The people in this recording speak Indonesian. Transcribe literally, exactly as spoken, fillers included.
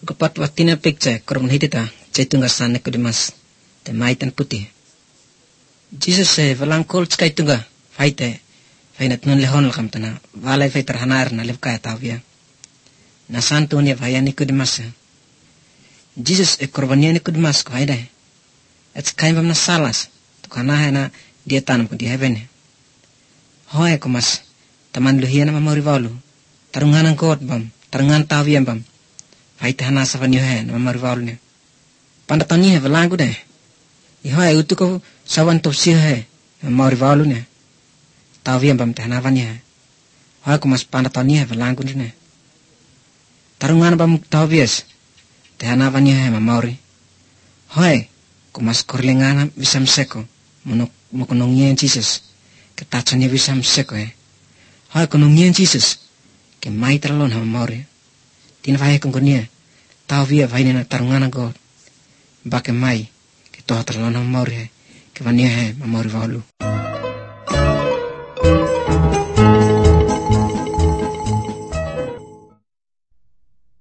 Kapat watina picture korban hitita caitunga san Nikodemus te maitan putih. Jesus se valang kol caitunga faite fainat nun lehon lakam tana walai fai terhanar na levkaya tawia. Na santu ni vaya Nikodemus. Jesus e korbania Nikodemus ko haida. Et kaim bam na salas to kana hena dia tanam ko di heaven. Hoy ko mas taman luhiana mamori walu. Tarunganan kot bam, tarungan tawia bam. Faite hana savan yohe na mamori walu ne. Pandatani he valangu de. Ihoy utu ko savan topsi he mamori walu ne. Tawia bam te hana vanya. Hoy ko mas pandatani he valangu ne. Tarungan bam tawias te hana vanya he mamori. Hoy ko mas korlengana visam seko mono mokonongien Jesus ke tachanya visam seko he. Hoy konongien Jesus ke mai terlon ha mamori. Tin vai kong konia tawia vai na tarungana God. Bake mai ke toh terlon ha mamori he ke vanya he mamori walu.